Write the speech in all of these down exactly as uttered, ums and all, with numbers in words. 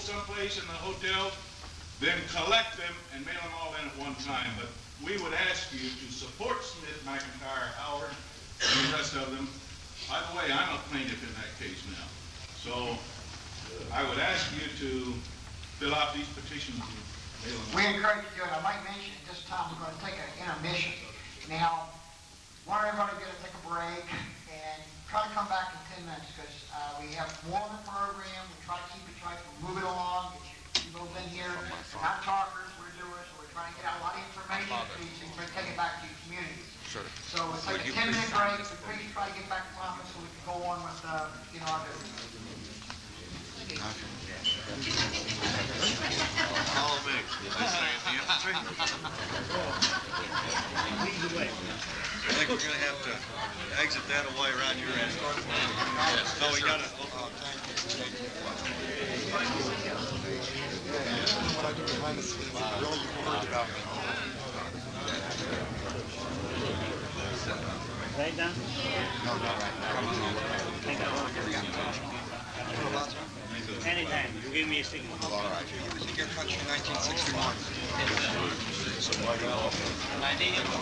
someplace in the hotel, then collect them and mail them all in at one time. But we would ask you to support Smith, McIntyre, Howard, and the rest of them. By the way, I'm a plaintiff in that case now. So I would ask you to fill out these petitions and mail them. We encourage you to do it. I might mention at this time we're going to take an intermission. Now, want everybody to take a break and try to come back in ten minutes because uh, we have more on the program. We try to keep it, try to move it along. Get you people in here, not talkers, we're doers, so we're trying to get out a lot of information to you so you can take it back to your communities. Sure. So we'll take a ten minute break, so please try to get back to the office so we can go on with uh, you know, our business. All mixed. Did they say in the infantry? I think we're going to have to exit that away around your end. Yes. No, we got it. Oh, thank you. What I do behind the scenes, really, you heard about me. Right now? No, not right now. Come on. Anytime. You give me a signal. All right. You was in your country in nineteen sixty-one. Somebody I need it.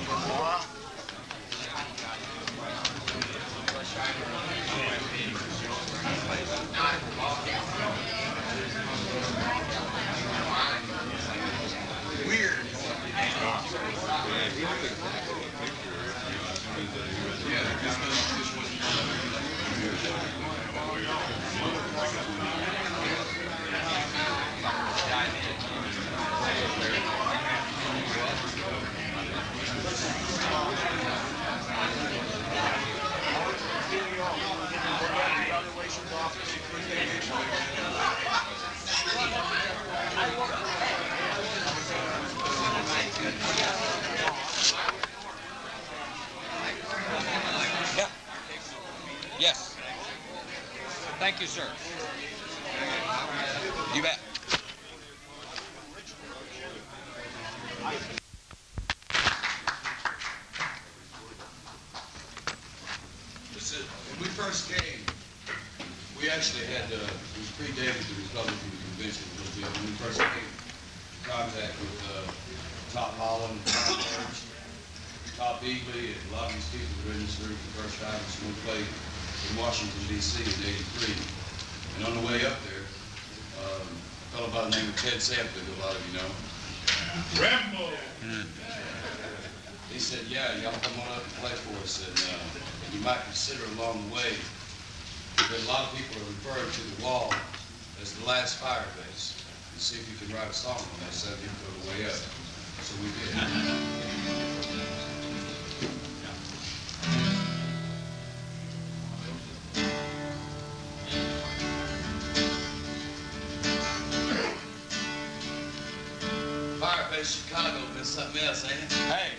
Weird. Yeah. Yes. Thank you, sir. You bet. Listen, when we first came, we actually had, uh, it was predated the Republican convention a little bit. When we first came in contact with uh, Top Holland, Tom Birch, Top Eagley, and a lot of these people that were in this room for the first time in one place in Washington, D C in eighty-three. And on the way up there, um, a fellow by the name of Ted Sampson, who a lot of you know. Rambo! He said, yeah, y'all come on up and play for us, and uh, you might consider along the way, because a lot of people are referring to the wall as the last fire base. And see if you can write a song on that subject on the way up. So we did. Firebase Chicago been something else, ain't it? Hey!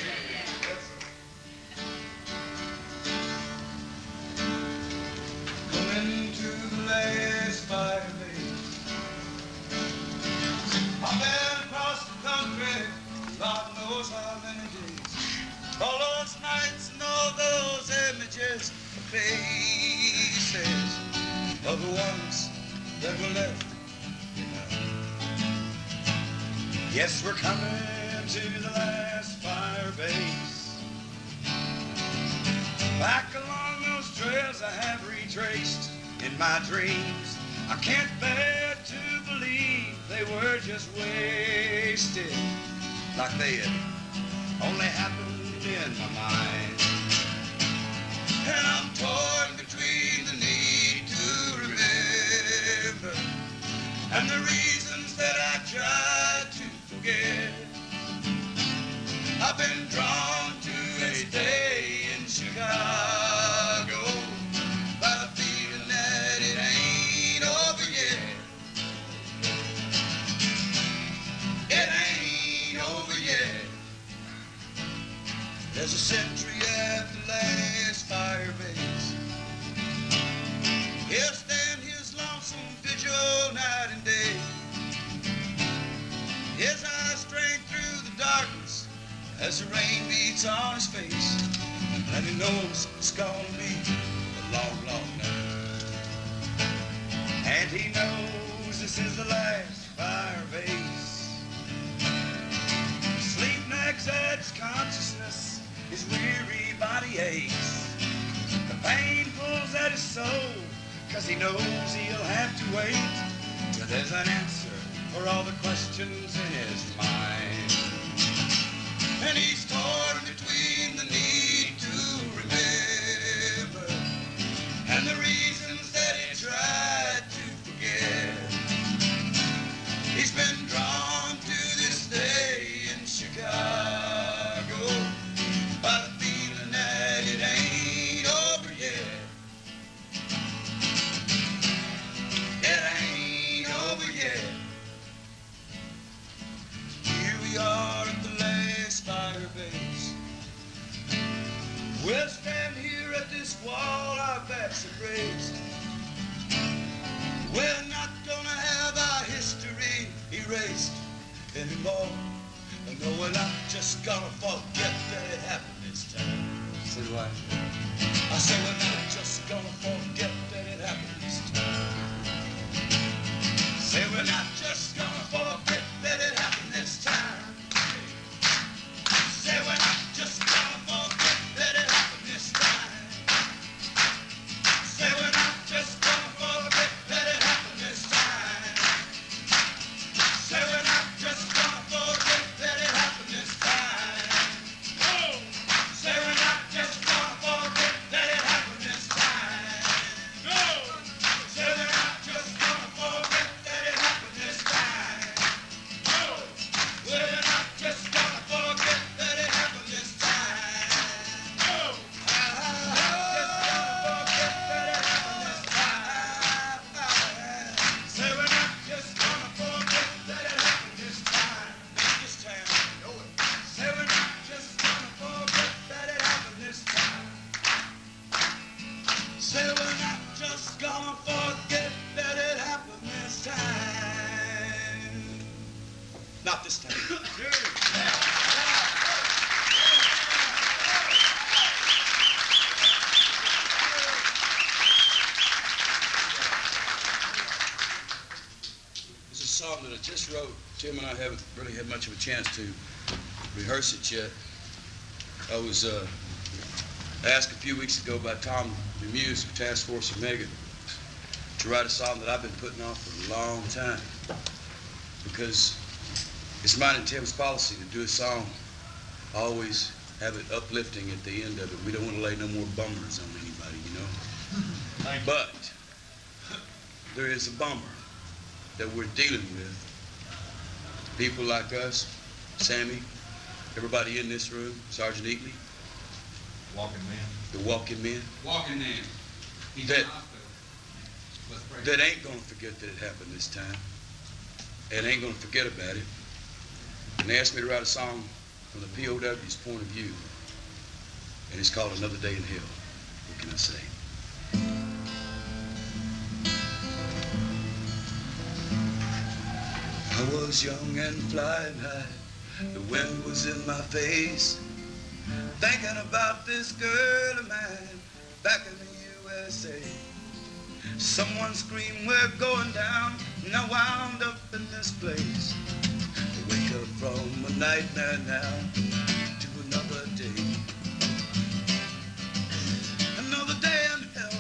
Coming to the last fire base. I've been across the country, God knows how many days. All those nights and all those images, faces of the ones that were left behind. Yes, we're coming to the last fire base. Back along those trails I have retraced in my dreams. I can't bear to believe they were just wasted, like they had only happened in my mind. And I'm torn between the need to remember and the reasons that I tried to forget. I've been drawn to a stay in Chicago by the feeling that it ain't over yet. It ain't over yet. There's a sentry at the last fire base. He'll stand his lonesome vigil night and day. His eyes strain through the darkness as the rain beats on his face, and he knows it's gonna be a long, long night. And he knows this This is the last fire base. Sleep nags at his consciousness, his weary body aches. The pain pulls at his soul, cause he knows he'll have to wait till there's an answer for all the questions in his mind. And he's torn between the need to remember and the reasons that he tried to forget. He's been drawn to this day in Chicago by the feeling that it ain't over yet. It ain't over yet. Here we are at the last fire base. We'll stand here at this wall, our backs are raised. We're not gonna have our history erased anymore. No, we're not just gonna forget that it happened this time. Say what? I said we're not just gonna forget that it happened this time. Say we're not just gonna forget that it happened this time. Say we're not just gonna forget that it happened this time. Say we're not just gonna forget that it happened this time. Say we're not just gonna forget that it happened this time. Oh! Say we're not just gonna forget that it happened this time. No! Say we're not just gonna forget that it happened this time. No! We're not just gonna forget that it happened this time. No! Say we're not just gonna forget that it happened this time. This time. Say we're not just gonna forget that it happened this time. Say we're not just gonna forget that it happened this time. Not this time. It's a song that I just wrote. Tim and I haven't really had much of a chance to rehearse it yet. I was uh, asked a few weeks ago by Tom Demuse of Task Force Omega to write a song that I've been putting off for a long time, because it's mine and Tim's policy to do a song, always have it uplifting at the end of it. We don't want to lay no more bummers on anybody, you know. But there is a bummer that we're dealing with. People like us, Sammy, everybody in this room, Sergeant Eatley, Walking man. the walking men, Walking in. He's That- in the hospital. Let's pray. that ain't gonna forget that it happened this time, and ain't gonna forget about it. And they asked me to write a song from the P O W's point of view, and it's called Another Day in Hell. What can I say? I was young and flying high, the wind was in my face, thinking about this girl of mine back in the U S A. Someone screamed, we're going down, and I wound up in this place. I wake up from a nightmare now to another day. Another day in hell.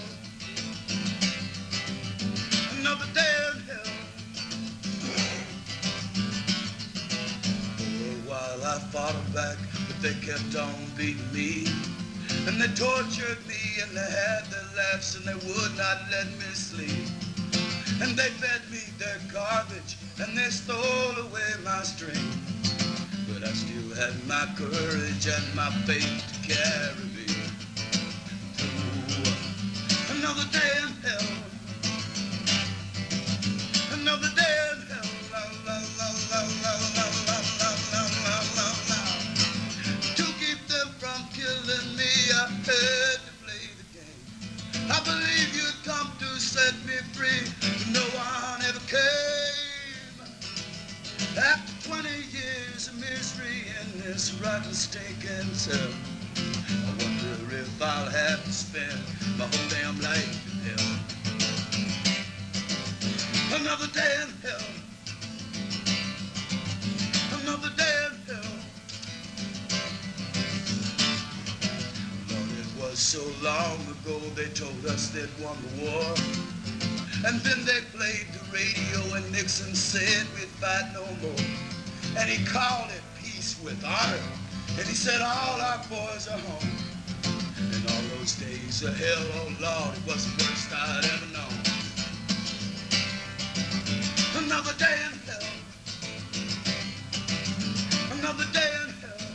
Another day in hell. For a while I fought them back, but they kept on beating me. And they tortured me, and they had their laughs, and they would not let me sleep. And they fed me their garbage, and they stole away my strength. But I still had my courage and my faith to carry me through another day in hell. Another day in hell. La, la, la, la, la, la, la, la, la, la, la, la. To keep them from killing me, I had to play the game. I believe you'd come to set me free, but no one ever came. After twenty years of misery in this rotten, stinking cell, I wonder if I'll have to spend my whole damn life in hell. Another day in hell. Another day in hell. Lord, it was so long ago they told us they'd won the war. And then they played the radio and Nixon said we'd fight no more. And he called it peace with honor. And he said all our boys are home. And all those days of hell, oh Lord, it was the worst I'd ever known. Another day in hell. Another day in hell.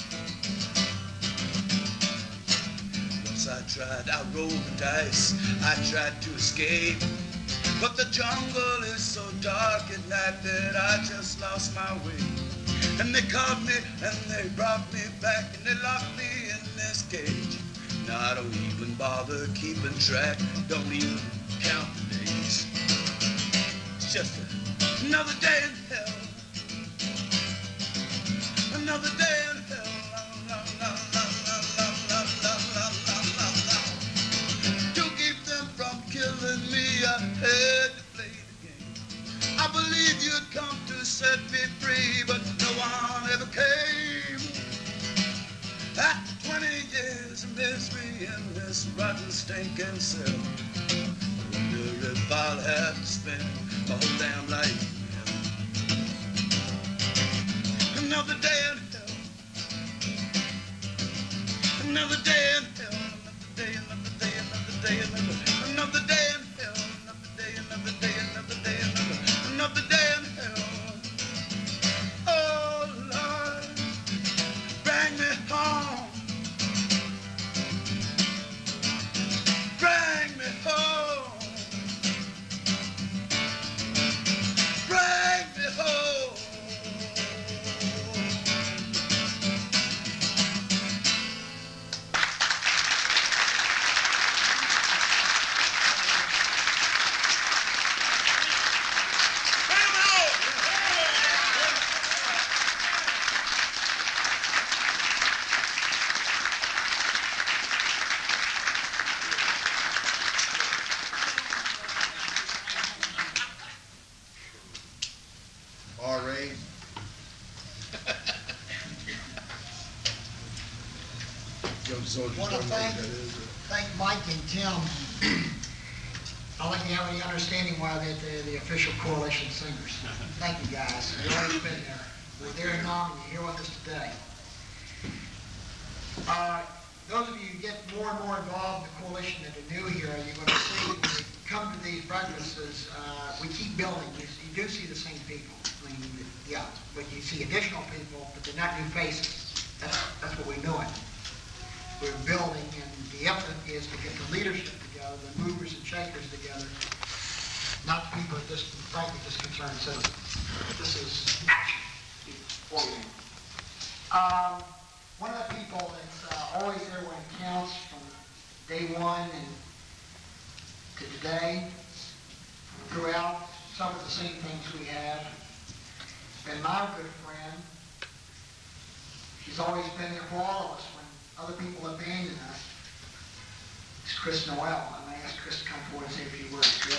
Once I tried, I rolled the dice. I tried to escape. But the jungle is so dark at night that I just lost my way. And they caught me and they brought me back and they locked me in this cage. Now I don't even bother keeping track, don't even count the days. It's just a, another day in hell. Another day in hell. La, la, la, la, la, la, la, la, la, la, la. To keep them from killing me, I had to play the game. I believe you'd come to set me free, but no one ever came. After twenty years of misery in this rotten, stinking cell, I wonder if I'll have to spend my whole damn life in hell. Another day in hell. Another day in hell. Another day, another day, another day, another, another day in hell. Another day, another day, another day, another, another day in hell. Oh Lord, bring me home. Bring me home. Bring me home. All right. I want to thank, thank Mike and Tim. I don't think you have any understanding why they're the, the official coalition singers. Thank you guys. You've always been there. We're there now and you're here with us today. Uh, those of you who get more and more involved in the coalition that are new here, you're going to see when we come to these breakfasts, uh, we keep building. You, you do see the same people. I mean, yeah, but you see additional people, but they're not new faces. That's, that's what we're doing. We're building, and the effort is to get the leadership together, the movers and shakers together, not the people that just, frankly, just concerned citizens. This is action oriented. Um, one of the people that's uh, always there when it counts from day one and to today, throughout some of the same things we have, been my good friend. She's always been there for all of us when other people abandon us. It's Chris Noel. I'm going to ask Chris to come forward and say a few words. Chris.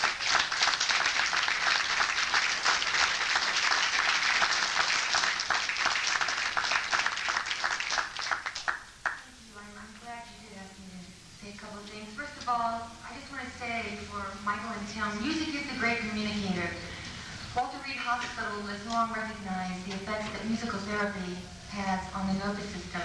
First of all, I just want to say for Michael and Tim, music is a great communicator. Walter Reed Hospital has long recognized the effects that musical therapy has on the nervous system.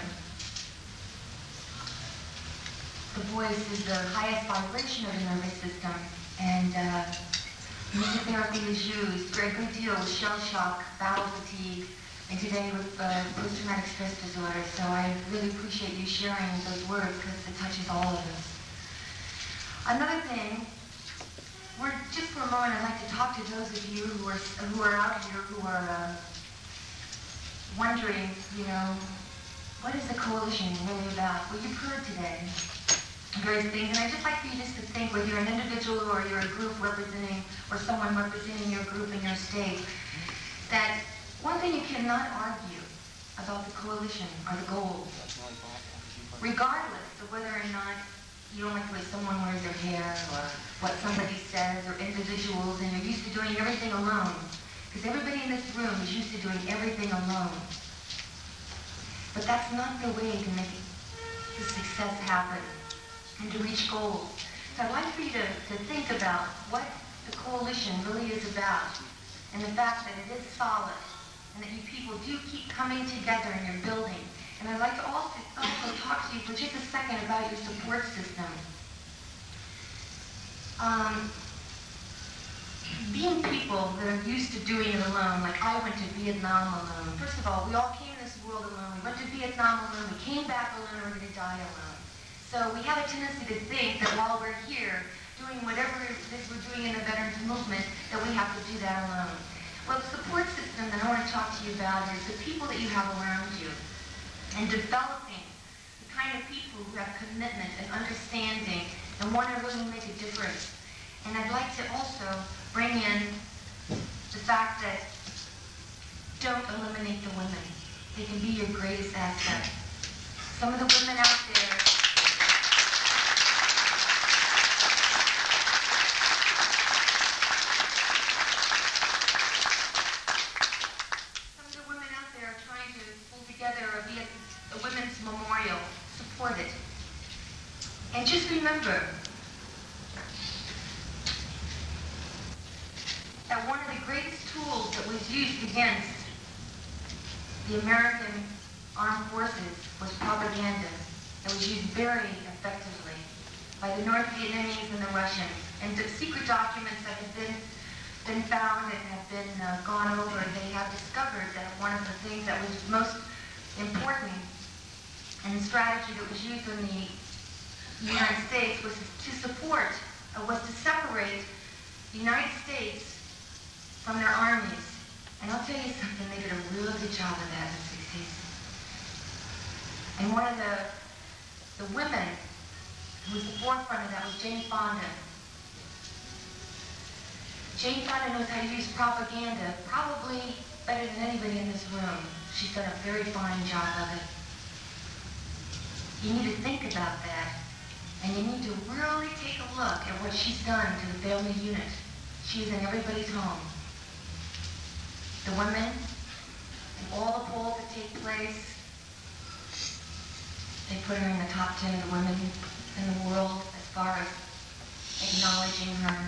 The voice is the highest vibration of the nervous system, and uh, music therapy is used for a good deal with shell shock, battle fatigue, and today with uh, post-traumatic stress disorder. So I really appreciate you sharing those words because it touches all of us. Another thing, we're, just for a moment, I'd like to talk to those of you who are who are out here who are uh, wondering, you know, what is the coalition really about? Well, you've heard today various things, and I'd just like for you just to think, whether you're an individual or you're a group representing, or someone representing your group in your state, that one thing you cannot argue about the coalition are the goals. Regardless of whether or not you don't like the way someone wears their hair or what somebody says or individuals, and you're used to doing everything alone. Because everybody in this room is used to doing everything alone. But that's not the way to make the success happen and to reach goals. So I'd like for you to, to think about what the coalition really is about and the fact that it is solid and that you people do keep coming together in your building. And I'd like to also, also talk to you for just a second about your support system. Um, being people that are used to doing it alone, like I went to Vietnam alone. First of all, we all came to this world alone. We went to Vietnam alone. We came back alone, and we're going to die alone. So we have a tendency to think that while we're here doing whatever it is we're doing in the veterans movement, that we have to do that alone. Well, the support system that I want to talk to you about is the people that you have around you and developing the kind of people who have commitment and understanding and want to really make a difference. And I'd like to also bring in the fact that don't eliminate the women. They can be your greatest asset. Some of the women out there some of the women out there are trying to pull together a, Viet, a women's memorial. Support it. And just remember that one of the greatest tools that was used against the American armed forces was propaganda. It was used very effectively by the North Vietnamese and the Russians. And the secret documents that have been, been found and have been uh, gone over, they have discovered that one of the things that was most important and the strategy that was used in the United States was to support, uh, was to separate the United States from their armies. And I'll tell you something, they did a really good job of that in the sixties. And one of the, the women who was the forefront of that was Jane Fonda. Jane Fonda knows how to use propaganda probably better than anybody in this room. She's done a very fine job of it. You need to think about that. And you need to really take a look at what she's done to the family unit. She's in everybody's home. The women, and all the polls that take place, they put her in the top ten of the women in the world as far as acknowledging her.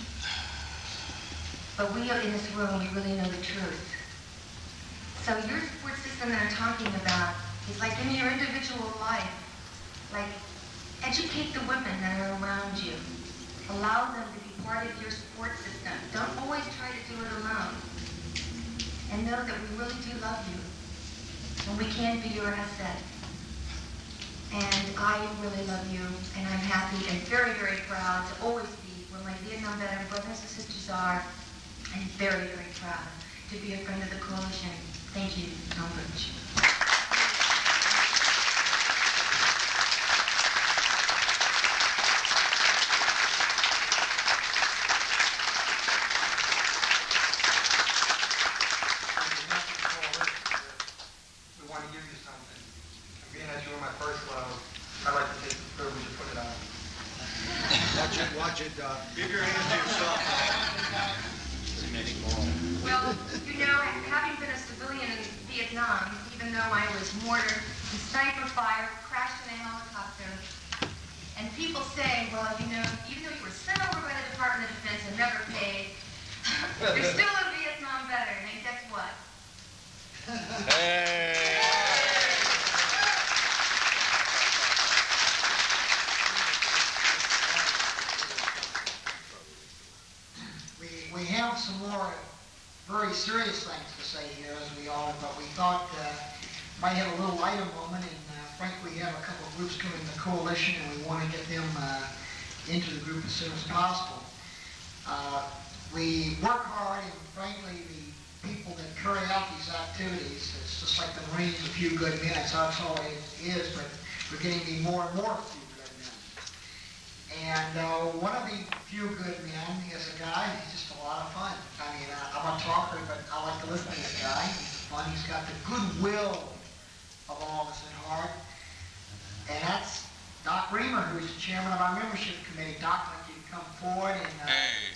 But we in this room, we really know the truth. So your support system that I'm talking about is like in your individual life, like educate the women that are around you. Allow them to be part of your support system. Don't always try to do it alone. And know that we really do love you. And we can be your asset. And I really love you. And I'm happy and very, very proud to always be where my Vietnam veteran brothers and sisters are. I'm very, very proud to be a friend of the coalition. Thank you so much. Watch it, uh, give your hand to yourself. Well, you know, having been a civilian in Vietnam, even though I was mortared and sniper fire, crashed in a helicopter, and people say, well, you know, even though you were sent over by the Department of Defense and never paid, you're still a Vietnam veteran, and guess what? Hey! We have some more very serious things to say here, as we all, but we thought uh, might have a little lighter moment, and uh, frankly, we have a couple of groups coming to the coalition, and we want to get them uh, into the group as soon as possible. Uh, we work hard, and frankly, the people that carry out these activities, it's just like the Marines, a few good men, that's how it's always is, but we're getting to be more and more few good men. And uh, one of the few good men is a guy, he's just a lot of fun. I mean, uh, I'm a talker, but I like to listen to this guy. He's fun. He's got the goodwill of all of us at heart. And that's Doc Reamer, who's who's the chairman of our membership committee. Doc, I'd like you to come forward and, uh, Hey.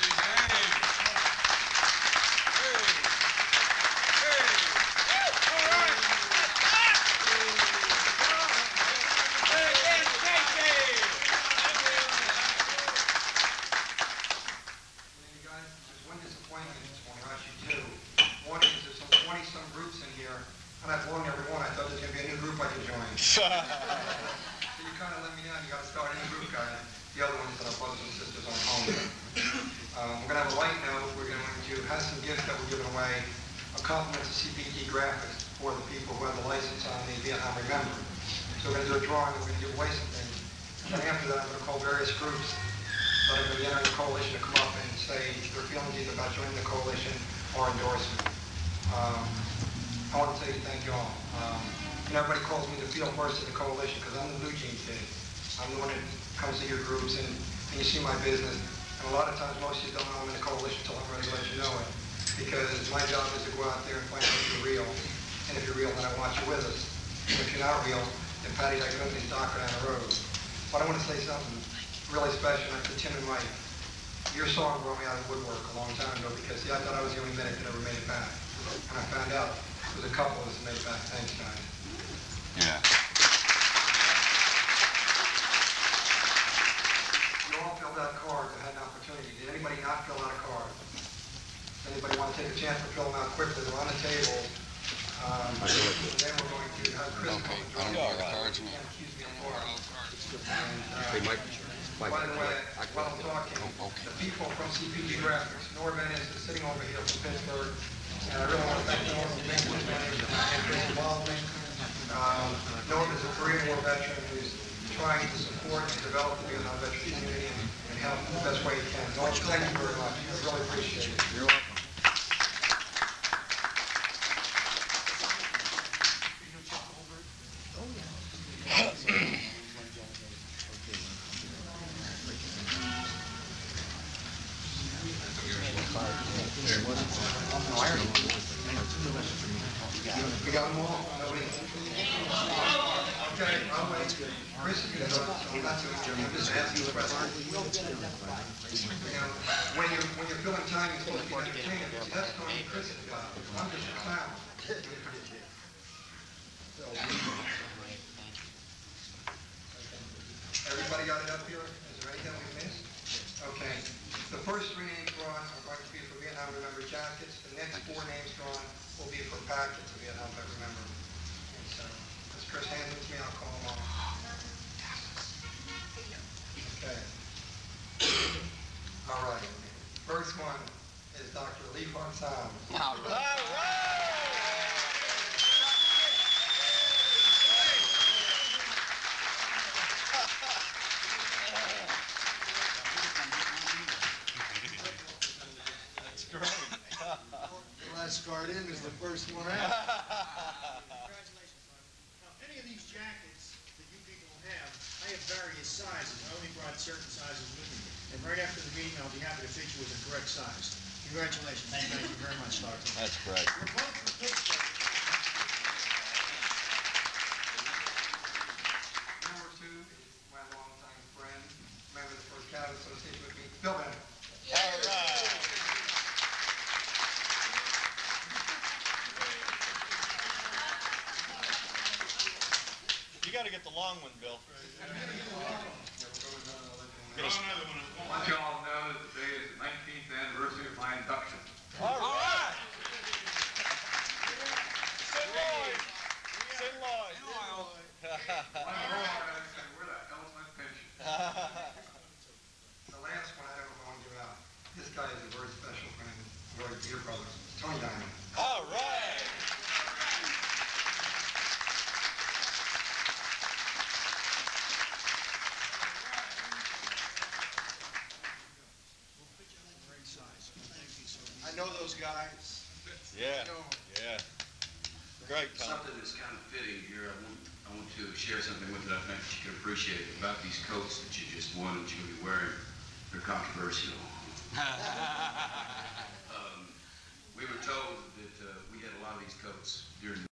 And I've belonged to every one. I thought there was going to be a new group I could join. So you kind of let me down. You got to start a new group, guy. The other ones that our brothers and sisters on home with. Um, we're going to have a light note. We're going to have some gifts that we're giving away. A compliment to C P T Graphics for the people who have the license on the Vietnam Remember. So we're going to do a drawing and we're going to give away some things. And then after that, I'm going to call various groups that are going to be entering the coalition to come up and say their feelings either about joining the coalition or endorsement. Um, I want to say thank you all. Um, you know, everybody calls me the field horse of the coalition because I'm the blue jean kid. I'm the one that comes to your groups and, and you see my business. And a lot of times most of you don't know I'm in the coalition until I'm ready to let you know it. Because my job is to go out there and find out if you're real. And if you're real, then I want you with us. And if you're not real, then Patty, I can open these doctor down the road. But I want to say something really special. And to Tim and Mike, your song brought me out of the woodwork a long time ago because, see, I thought I was the only medic that ever made it back. And I found out there's a couple of us that made it back. Thanks, guys. Yeah. You all filled out cards. I had an opportunity. Did anybody not fill out a card? Does anybody want to take a chance to fill them out quickly? They're on the table. Um, and then we're going to have Chris come and join me. Accuse me of fraud. And, uh, by the way, while I'm talking, the people from C P G Graphics, Norm Ennis is sitting over here from Pittsburgh. And I really want to thank Norm for being with me and for his involvement. Um, Norm is a Korean War veteran who's trying to support and develop the Vietnam veteran community and, and help in the best way he can. Norm, thank you very much. I really appreciate it. You're welcome. We got them all? Nobody? Okay, I'll wait. Chris, you know, I'm not doing it. I'm just asking the question. You know, when you're, when you're filling time, you're supposed to be entertained. See, that's Tony Chris's job. I'm just a clown. Everybody got it up here? Is there anything we missed? Okay. The first three names drawn are going to be for Vietnam Remember jackets. The next four names drawn will be for packets of Vietnam Vet Remember. And so, as Chris hands them to me, I'll call them off. Okay. All right. First one is Doctor Lee Hong Sam. All right. The last card in is the first one out. Congratulations, Sergeant. Now, any of these jackets that you people have, I have various sizes. I only brought certain sizes with me. And right after the meeting, I'll be happy to fit you with the correct size. Congratulations. Thank you very much, Sergeant. That's great. You're both from Pittsburgh. Number two is my longtime friend, member of the First Cabinet Association with me, Bill Bennett. All right. You got to get the long one, Bill. I want you all to know that today is the nineteenth anniversary of my induction. All right. Sid Lloyd. Sid Lloyd. My brother said, where the hell's my pension? The last one, I don't know if I want to give out. This guy is a very special friend, a very dear brother, Tony Diamond. All right. I know those guys. Yeah. Yeah. Great, Tom. Something that's kind of fitting here, I want, I want to share something with you that I think you can appreciate about these coats that you just won that you're going to be wearing. They're controversial. um, we were told that uh, we had a lot of these coats during the